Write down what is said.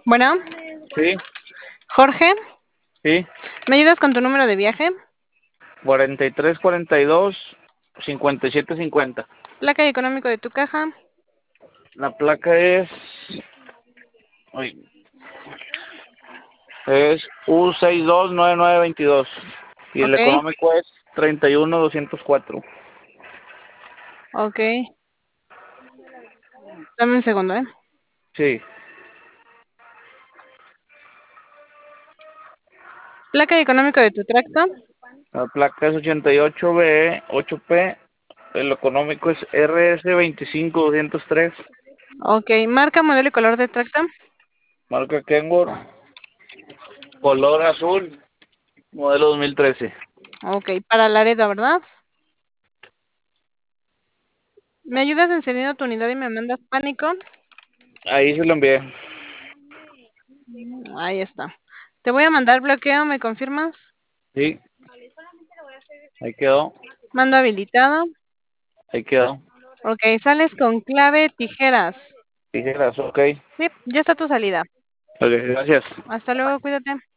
Bueno, Sí, Jorge, sí. ¿me ayudas con tu número de viaje? 4342 5750. Placa y económico de tu caja. La placa uy, es U629922 y el Ok, económico es 31204. ok. Dame un segundo, ¿eh? Sí, Placa y económico de tu tracto. la placa es 88B8P. El económico es RS25203. Ok, marca, modelo y color de tracto. Marca Kenworth, color azul, modelo 2013. Ok, para Laredo, ¿verdad? ¿Me ayudas encendiendo tu unidad y me mandas pánico? Ahí se lo envié. Ahí está. Te voy a mandar bloqueo, ¿me confirmas? Sí, ahí quedó. Mando habilitado. Ahí quedó. Ok, sales con clave tijeras. Tijeras, ok. Sí, ya está tu salida. Ok, gracias. Hasta luego, cuídate.